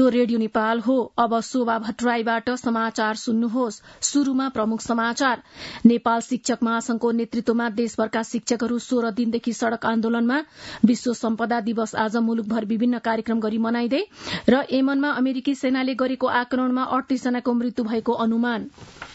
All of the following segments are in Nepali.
यो रेडियो नेपाल हो। अब शोभा भट्टराईबाट समाचार सुन्नुहोस्। शुरूमा प्रमुख समाचार। नेपाल शिक्षक महासंघको नेतृत्वमा देशभरका शिक्षकहरू 16 दिनदेखि सड़क आन्दोलनमा। विश्व सम्पदा दिवस आज मुलुकभर विभिन्न कार्यक्रम गरी मनाइँदै र यमनमा अमेरिकी सेनाले गरेको आक्रमणमा 38 जनाको मृत्यु भएको अनुमान।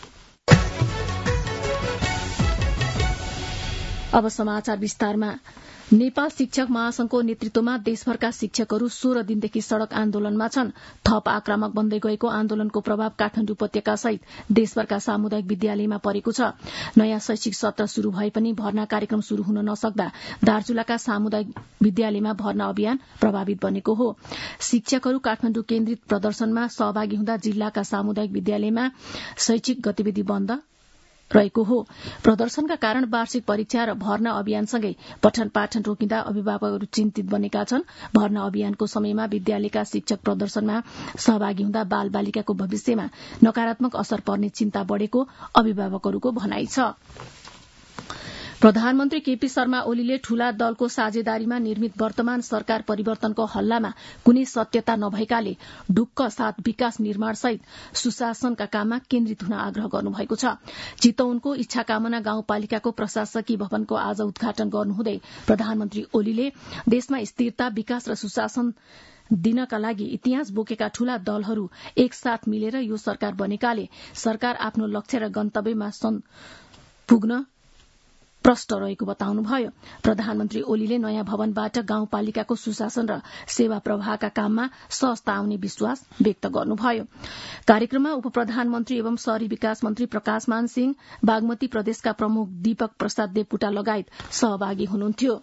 अब समाचार विस्तारमा। नेपाल शिक्षक महासंघको नेतृत्वमा देशभरका शिक्षकहरू 16 दिनदेखि सड़क आन्दोलनमा छन्। थप आक्रामक बन्दै गएको आन्दोलनको प्रभाव काठमाडौँ उपत्यका सहित देशभरका सामुदायिक विद्यालयमा परेको छ। नयाँ शैक्षिक सत्र शुरू भए पनि भर्ना कार्यक्रम शुरू हुन नसक्दा दार्चुलाका सामुदायिक विद्यालयमा भर्ना अभियान प्रभावित बनेको हो। शिक्षकहरू काठमाडौँ केन्द्रित प्रदर्शनमा सहभागी हुँदा जिल्लाका सामुदायिक विद्यालयमा शैक्षिक गतिविधि बन्द रहेको हो। प्रदर्शनका कारण वार्षिक परीक्षा र भर्ना अभियानसँगै पठन पाठन रोकिँदा अभिभावकहरू चिन्तित बनेका छन्। भर्ना अभियानको समयमा विद्यालयका शिक्षक प्रदर्शनमा सहभागी हुँदा बाल बालिकाको भविष्यमा नकारात्मक असर पर्ने चिन्ता बढ़ेको अभिभावकहरूको भनाइ छ। प्रधानमन्त्री केपी शर्मा ओलीले ठूला दलको साझेदारीमा निर्मित वर्तमान सरकार परिवर्तनको हल्लामा कुनै सत्यता नभएकाले ढुक्क साथ विकास निर्माण सहित सुशासनका काममा केन्द्रित हुन आग्रह गर्नुभएको छ। चितवनको इच्छाकामना गाउँपालिकाको प्रशासकीय भवनको आज उद्घाटन गर्नुहुँदै प्रधानमन्त्री ओलीले देशमा स्थिरता, विकास र सुशासन दिनका लागि इतिहास बोकेका ठूला दलहरू एकसाथ मिलेर यो सरकार बनेकाले सरकार आफ्नो लक्ष्य र गन्तव्यमा पुग्न प्रष्ट रहेको बताउनुभयो। प्रधानमन्त्री ओलीले नयाँ भवनबाट गाउँपालिकाको सुशासन र सेवा प्रवाहका काममा सहजता आउने विश्वास व्यक्त गर्नुभयो। कार्यक्रममा उपप्रधानमन्त्री एवं शहरी विकास मन्त्री प्रकाशमान सिंह, बागमती प्रदेशका प्रमुख दीपक प्रसाद देवपुटा लगायत सहभागी हुनुहुन्थ्यो।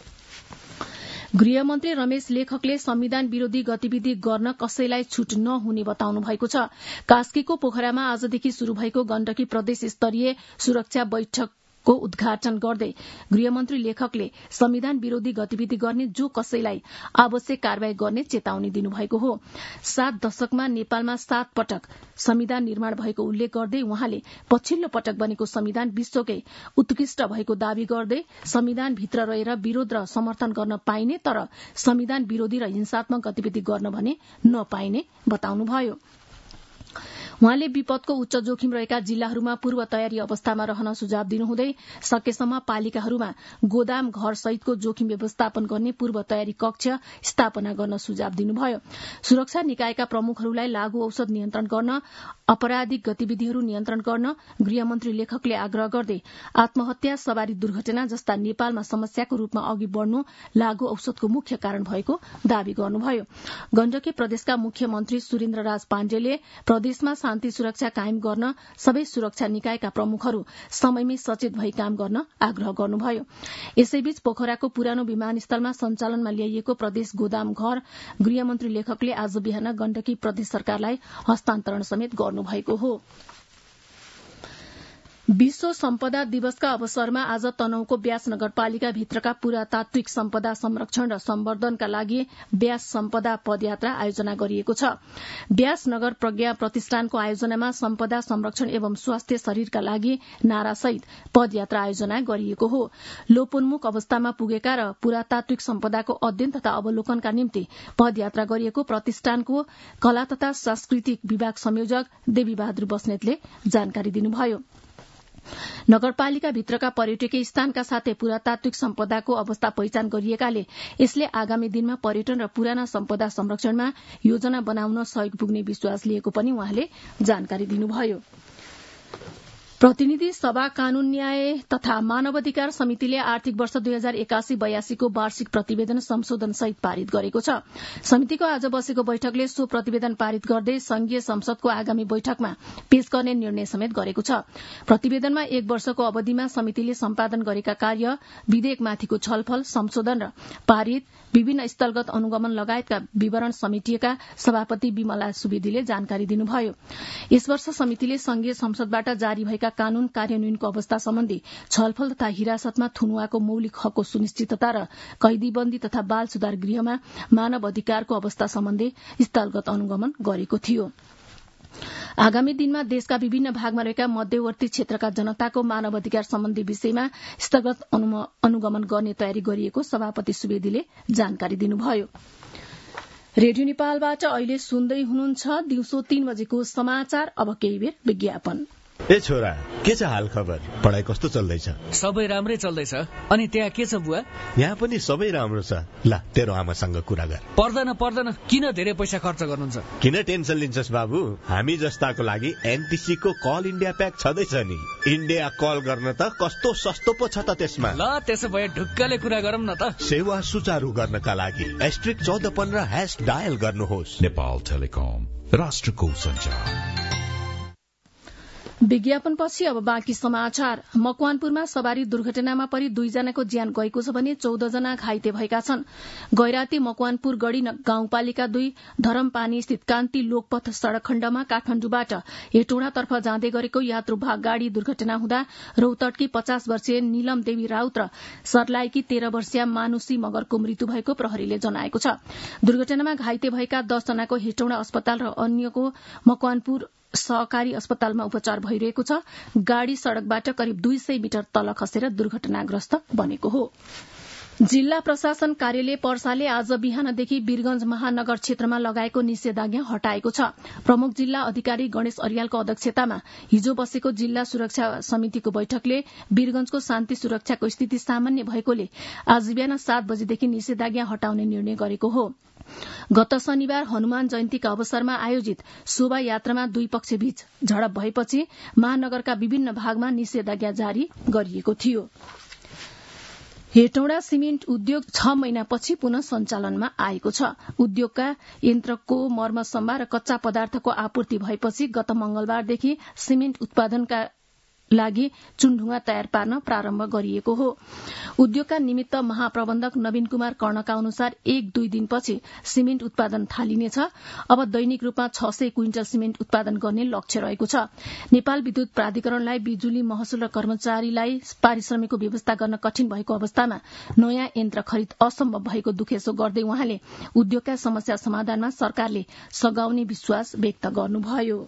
गृहमन्त्री रमेश लेखकले संविधान विरोधी गतिविधि गर्न कसैलाई छूट नहुने बताउनु भएको छ। कास्कीको पोखरामा आजदेखि शुरू भएको गण्डकी प्रदेश स्तरीय सुरक्षा बैठक को उद्घाटन गर्दै गृहमन्त्री लेखकले संविधान विरोधी गतिविधि गर्ने जो कसैलाई आवश्यक कार्यवाही गर्ने चेतावनी दिनुभएको हो। 7 दशकमा नेपालमा 7 पटक संविधान निर्माण भएको उल्लेख गर्दै उहाँले पछिल्लो पटक बनेको संविधान विश्वकै उत्कृष्ट भएको दावी गर्दै संविधानभित्र रहेर विरोध र समर्थन गर्न पाइने तर संविधान विरोधी र हिंसात्मक गतिविधि गर्न भने नपाइने बताउनुभयो। उहाँले विपदको उच्च जोखिम रहेका जिल्लाहरूमा पूर्व तयारी अवस्थामा रहन सुझाव दिनुहुँदै सकेसम्म पालिकाहरूमा गोदाम घर सहितको जोखिम व्यवस्थापन गर्ने पूर्व तयारी कक्ष स्थापना गर्न सुझाव दिनुभयो। सुरक्षा निकायका प्रमुखहरूलाई लागू औषध नियन्त्रण गर्न, अपराधिक गतिविधिहरू नियन्त्रण गर्न गृहमन्त्री लेखकले आग्रह गर्दै आत्महत्या, सवारी दुर्घटना जस्ता नेपालमा समस्याको रूपमा अघि बढ़नु लागू औषधको मुख्य कारण भएको दावी गर्नुभयो। गण्डकी प्रदेशका मुख्यमन्त्री सुरेन्द्रराज पाण्डेले प्रदेशमा शान्ति सुरक्षा कायम गर्न सबै सुरक्षा निकायका प्रमुखहरू समयमै सचेत भई काम गर्न आग्रह गर्नुभयो। यसैबीच पोखराको पुरानो विमानस्थलमा सञ्चालनमा ल्याइएको प्रदेश गोदाम घर गृहमन्त्री लेखकले आज बिहान गण्डकी प्रदेश सरकारलाई हस्तान्तरण समेत गर्नुभएको हो। विश्व सम्पदा दिवसका अवसरमा आज तनहुँको ब्यास नगरपालिका भित्रका पुरातात्विक सम्पदा संरक्षण र सम्वर्धनका लागि ब्यास सम्पदा पदयात्रा आयोजना गरिएको छ। ब्यास नगर प्रज्ञा प्रतिष्ठानको आयोजनामा सम्पदा संरक्षण एवं स्वास्थ्य शरीरका लागि नारासहित पदयात्रा आयोजना गरिएको हो। लोपोन्मुख अवस्थामा पुगेका र पुरातात्विक सम्पदाको अध्ययन तथा अवलोकनका निम्ति पदयात्रा गरिएको प्रतिष्ठानको कला तथा सांस्कृतिक विभाग संयोजक देवीबहादुर बस्नेतले जानकारी दिनुभयो। नगरपालिका भित्रका पर्यटकीय स्थानका साथै पुरातात्विक सम्पदाको अवस्था पहिचान गरिएकाले यसले आगामी दिनमा पर्यटन र पुराना सम्पदा संरक्षणमा योजना बनाउन सहयोग पुग्ने विश्वास लिएको पनि उहाँले जानकारी दिनुभयो। प्रतिनिधि सभा कानून न्याय तथा मानवाधिकार समितिले आर्थिक वर्ष 2081-82 को वार्षिक प्रतिवेदन संशोधन सहित पारित गरेको छ। समितिको आज बसेको बैठकले सो प्रतिवेदन पारित गर्दै संघीय संसदको आगामी बैठकमा पेश गर्ने निर्णय समेत गरेको छ। प्रतिवेदनमा 1 वर्षको अवधिमा समितिले सम्पादन गरेका कार्य, विधेयकमाथिको छलफल, संशोधन र पारित, विभिन्न स्थलगत अनुगमन लगायतका विवरण समेटिएका सभापति विमला सुवेदीले जानकारी दिनुभयो। यस वर्ष समितिले संघीय संसदबाट जारी भएका कानून कार्यान्वयनको अवस्था सम्बन्धी छलफल तथा हिरासतमा थुनुवाको मौलिक हकको सुनिश्चितता र कैदीबन्दी तथा बाल सुधार गृहमा मानव अधिकारको अवस्था सम्बन्धी स्थलगत अनुगमन गरेको थियो। आगामी दिनमा देशका विभिन्न भागमा रहेका मध्यवर्ती क्षेत्रका जनताको मानव अधिकार सम्बन्धी विषयमा स्थलगत अनुगमन गर्ने तयारी गरिएको सभापति सुवेदीले जानकारी दिनुभयो। रेडियो नेपालबाट अहिले सुन्दै हुनुहुन्छ दिउँसो 3 बजेको समाचार। अब केही बेर विज्ञापन। ए छोरा, के छ हाल खबर? पढाइ कस्तो चल्दैछ? सबै राम्रै चल्दैछ। अनि त्यहाँ के छ बुवा? यहाँ पनि सबै राम्रो छ। ला, तेरो आमासँग कुरा गर। पर्दैन, किन धेरै पैसा खर्च गर्नुहुन्छ? किन टेन्सन लिन्छस् बाबु? हामी जस्ताको लागि एनटिसी को कल इन्डिया प्याक छँदैछ नि। इन्डिया कल गर्न त कस्तो सस्तो पो छ त त्यसमा। ल, त्यसो भए ढुक्कले कुरा गरौँ न त। सेवा सुचारू गर्नका लागि *1415# डायल गर्नुहोस्। नेपाल टेलिकम, राष्ट्रको सञ्चार। विज्ञापनपछि अब बाँकी समाचार। मकवानपुरमा सवारी दुर्घटनामा परि 2 जनाको ज्यान गएको छ भने 14 जना घाइते भएका छन्। गैराती मकवानपुर गढी गाउँपालिका 2 धरमपानी स्थित कान्ति लोकपथ सड़क खण्डमा काठमाडौँबाट हेटौडातर्फ जाँदै गरेको यात्रुवाहक गाड़ी दुर्घटना हुँदा रौतडकी 50 वर्षीय नीलम देवी राउत र सर्लाहीकी 13 वर्षीय मानुषी मगरको मृत्यु भएको प्रहरीले जनाएको छ। दुर्घटनामा घाइते भएका 10 जनाको हेटौडा अस्पताल र अन्यको मकवानपुर सहकारी अस्पतालमा उपचार भइरहेको छ। गाड़ी सड़कबाट करिब 200 मिटर तल खसेर दुर्घटनाग्रस्त बनेको हो। जिल्ला प्रशासन कार्यालय पर्साले आज बिहानदेखि वीरगंज महानगर क्षेत्रमा लगाएको निषेधाज्ञा हटाएको छ। प्रमुख जिल्ला अधिकारी गणेश अर्यालको अध्यक्षतामा हिजो बसेको जिल्ला सुरक्षा समितिको बैठकले वीरगंजको शान्ति सुरक्षाको स्थिति सामान्य भएकोले आज बिहान 7 बजेदेखि निषेधाज्ञा हटाउने निर्णय गरेको हो। गत शनिबार हनुमान जयन्तीका अवसरमा आयोजित शोभा यात्रामा 2 पक्षबीच झडप भएपछि महानगरका विभिन्न भागमा निषेधाज्ञा जारी गरिएको थियो। हेटौडा सिमेन्ट उद्योग 6 महिनापछि पुनः सञ्चालनमा आएको छ। उद्योगका यन्त्रको मर्मसम्मा र कच्चा पदार्थको आपूर्ति भएपछि गत मंगलबारदेखि सिमेन्ट उत्पादनका लागि चुनढुङ्गा तयार पार्न प्रारम्भ गरिएको हो। उद्योगका निमित्त महाप्रबन्धक नवीन कुमार कर्णका अनुसार 1-2 दिनपछि सिमेन्ट उत्पादन थालिनेछ। अब दैनिक रूपमा 600 क्विन्टल सिमेन्ट उत्पादन गर्ने लक्ष्य रहेको छ। नेपाल विद्युत प्राधिकरणलाई बिजुली महसुल र कर्मचारीलाई पारिश्रमिकको व्यवस्था गर्न कठिन भएको अवस्थामा नयाँ यन्त्र खरिद असम्भव भएको दुखेसो गर्दै उहाँले उद्योगका समस्या समाधानमा सरकारले सघाउने विश्वास व्यक्त गर्नुभयो।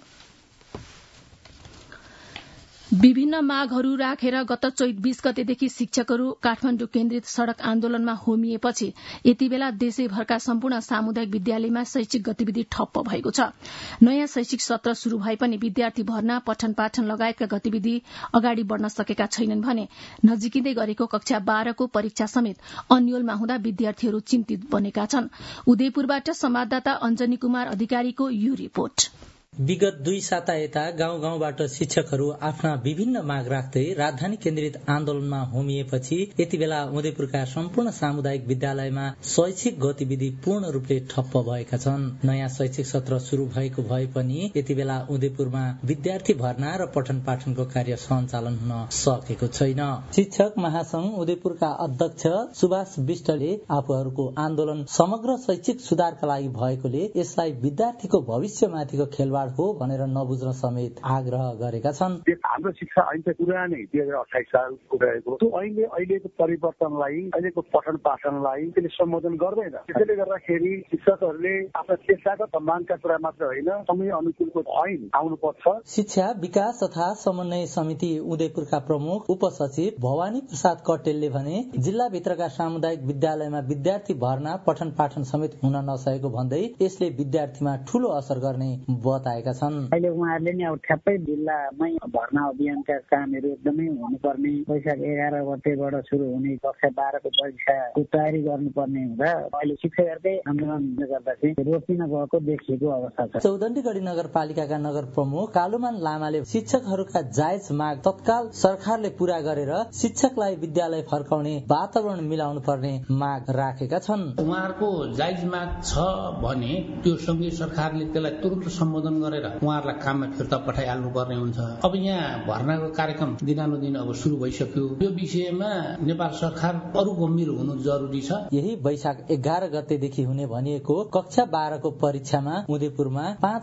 विभिन्न मागहरू राखेर गत चैत 20 गतेदेखि शिक्षकहरू काठमाडौँ केन्द्रित सड़क आन्दोलनमा होमिएपछि यति बेला देशैभरका सम्पूर्ण सामुदायिक विद्यालयमा शैक्षिक गतिविधि ठप्प भएको छ। नयाँ शैक्षिक सत्र शुरू भए पनि विद्यार्थी भर्ना, पठन पाठन लगायतका गतिविधि अगाडि बढ्न सकेका छैनन् भने नजिकिँदै गरेको कक्षा 12 को परीक्षा समेत अन्यलमा हुँदा विद्यार्थीहरू चिन्तित बनेका छन्। उदयपुरबाट संवाददाता अञ्जनी कुमार अधिकारीको यो रिपोर्ट। विगत 2 साता यता गाउँ गाउँबाट शिक्षकहरू आफ्ना विभिन्न माग राख्दै राजधानी केन्द्रित आन्दोलनमा होमिएपछि यति बेला उदयपुरका सम्पूर्ण सामुदायिक विद्यालयमा शैक्षिक गतिविधि पूर्ण रूपले ठप्प भएका छन्। नयाँ शैक्षिक सत्र शुरू भएको भए पनि यति बेला उदयपुरमा विद्यार्थी भर्ना र पठन पाठनको कार्य सञ्चालन हुन सकेको छैन। शिक्षक महासंघ उदयपुरका अध्यक्ष सुभाष विष्टले आफूहरूको आन्दोलन समग्र शैक्षिक सुधारका लागि भएकोले यसलाई विद्यार्थीको भविष्यमाथिको खेलवाड हो भनेर नबुझ्न समेत आग्रह गरेका छन्। हाम्रो शिक्षा अहिले पुरानै 2028 सालको रहेको त्यो अहिलेको परिवर्तनलाई, अहिलेको पठन पाठनलाई त्यसले सम्बोधन गर्दैन। त्यसैले गर्दाखेरि शिक्षकहरूले आफ्ना पेशागत मागका कुरा मात्र होइन, समय अनुकूलको ऐन आउनुपर्छ। शिक्षा विकास तथा समन्वय समिति उदयपुरका प्रमुख उपसचिव भवानी प्रसाद कटेलले भने जिल्लाभित्रका सामुदायिक विद्यालयमा विद्यार्थी भर्ना, पठन पाठन समेत हुन नसकेको भन्दै यसले विद्यार्थीमा ठूलो असर गर्ने बताए। अहिले उहाँहरूले नि अब ठ्याप्पै जिल्लामै भर्ना अभियानका कामहरू एकदमै हुनुपर्ने, वैशाख 11 गतेबाट सुरु हुने कक्षा 12 को परीक्षाको तयारी गर्नुपर्ने हुँदा अहिले शिक्षकहरूकै आन्दोलनले गर्दा चाहिँ रोकिन गएको देखिएको अवस्था छ। चौदण्डीगढी नगरपालिकाका नगर प्रमुख कालुमान लामाले शिक्षकहरूका जायज माग तत्काल सरकारले पूरा गरेर शिक्षकलाई विद्यालय फर्काउने वातावरण मिलाउनु पर्ने माग राखेका छन्। उहाँहरूको जायज माग छ भने त्यो सँगै सरकारले त्यसलाई तुरुन्त सम्बोधन गरेर उहाँहरूलाई काममा फिर्ता पठाइहाल्नु पर्ने हुन्छ। अब यहाँ भर्नाको कार्यक्रम दिनानुदिन अब शुरू भइसक्यो। यो विषयमा नेपाल सरकार अरु गम्भीर हुनु जरुरी छ। यही वैशाख 11 गतेदेखि हुने भनिएको कक्षा 12 को परीक्षामा उदयपुरमा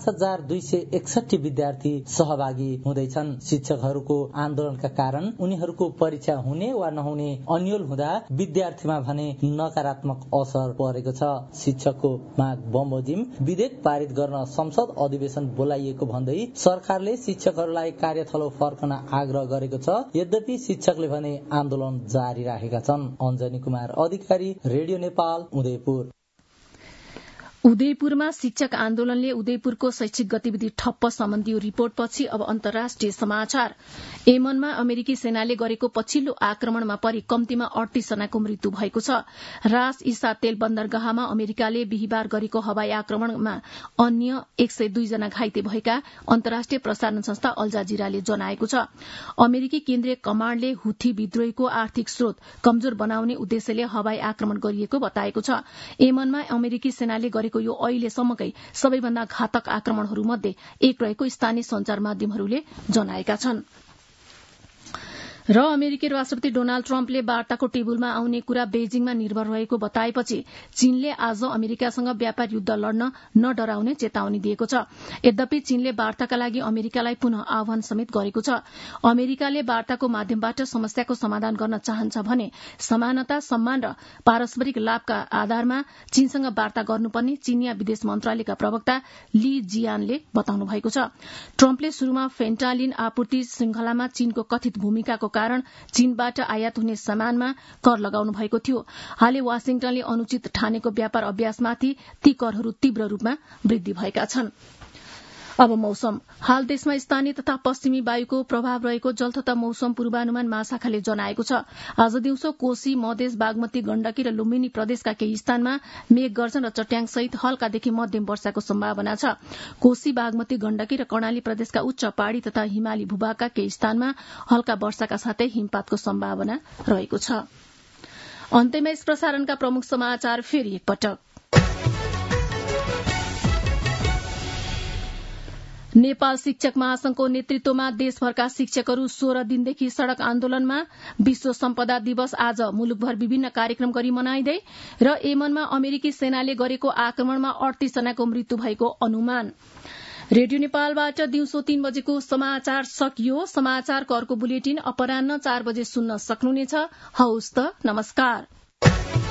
5261 विद्यार्थी सहभागी हुँदैछन्। शिक्षकहरूको आन्दोलनका कारण उनीहरूको परीक्षा हुने वा नहुने अन्यल हुँदा विद्यार्थीमा भने नकारात्मक असर परेको छ। शिक्षकको माग बमोजिम विधेयक पारित गर्न संसद अधिवेशन बोलाइएको भन्दै सरकारले शिक्षकहरूलाई कार्यथलो फर्कन आग्रह गरेको छ। यद्यपि शिक्षकले भने आन्दोलन जारी राखेका छन्। अञ्जनी कुमार अधिकारी, रेडियो नेपाल, उदयपुर। उदयपुरमा शिक्षक आन्दोलनले उदयपुरको शैक्षिक गतिविधि ठप्प सम्बन्धी रिपोर्टपछि अब अन्तर्राष्ट्रिय समाचार। यमनमा अमेरिकी सेनाले गरेको पछिल्लो आक्रमणमा परि कम्तीमा 38 जनाको मृत्यु भएको छ। रास ईसा तेल बन्दरगाहमा अमेरिकाले बिहिबार गरेको हवाई आक्रमणमा अन्य 102 जना घाइते भएका अन्तर्राष्ट्रिय प्रसारण संस्था अल जजीराले जनाएको छ। अमेरिकी केन्द्रीय कमाण्डले हुथी विद्रोहीको आर्थिक स्रोत कमजोर बनाउने उद्देश्यले हवाई आक्रमण गरिएको बताएको छ। यमनमा अमेरिकी सेनाले गरेको यो अहिलेसम्मकै सबैभन्दा घातक आक्रमणहरूमध्ये एक रहेको स्थानीय संचार माध्यमहरूले जनाएका छन्। र अमेरिकी राष्ट्रपति डोनाल्ड ट्रम्पले वार्ताको टेबुलमा आउने कुरा बेजिङमा निर्भर रहेको बताएपछि चीनले आज अमेरिकासँग व्यापार युद्ध लड्न नडराउने चेतावनी दिएको छ। यद्यपि चीनले वार्ताका लागि अमेरिकालाई पुनः आह्वान समेत गरेको छ। अमेरिकाले वार्ताको माध्यमबाट समस्याको समाधान गर्न चाहन्छ भने समानता, सम्मान र पारस्परिक लाभका आधारमा चीनसँग वार्ता गर्नुपर्ने चीनिया विदेश मन्त्रालयका प्रवक्ता ली जियानले बताउनु भएको छ। ट्रम्पले शुरूमा फेन्टालिन आपूर्ति श्रृंखलामा चीनको कथित भूमिकाको कारण चीनबाट आयात हुने सामानमा कर लगाउनु भएको थियो। हालै वाशिंगटनले अनुचित ठानेको व्यापार अभ्यासमाथि ती करहरू तीव्र रूपमा वृद्धि भएका छन्। अब मौसम। हाल देशमा स्थानीय तथा पश्चिमी वायुको प्रभाव रहेको जल तथा मौसम पूर्वानुमान महाशाखाले जनाएको छ। आज दिउँसो कोशी, मधेस, बागमती, गण्डकी र लुम्बिनी प्रदेशका केही स्थानमा मेघ गर्जन र चट्याङ सहित हल्कादेखि मध्यम वर्षाको सम्भावना छ। कोशी, बागमती, गण्डकी र कर्णाली प्रदेशका उच्च पहाड़ी तथा हिमाली भूभागका केही स्थानमा हल्का वर्षाका साथै हिमपातको सम्भावना रहेको छ। अन्त्यमा यस प्रसारणका प्रमुख समाचार फेरि एकपटक। नेपाल शिक्षक महासंघको नेतृत्वमा देशभरका शिक्षकहरू 16 दिनदेखि सड़क आन्दोलनमा। विश्व सम्पदा दिवस आज मुलुकभर विभिन्न कार्यक्रम गरी मनाइँदै र यमनमा अमेरिकी सेनाले गरेको आक्रमणमा 38 जनाको मृत्यु भएको अनुमान। रेडियो नेपालबाट दिउँसो 3 बजेको समाचार सकियो। समाचारको अर्को बुलेटिन अपराह्न 4 बजे सुन्न सक्नुहुनेछ। हवस् त, नमस्कार।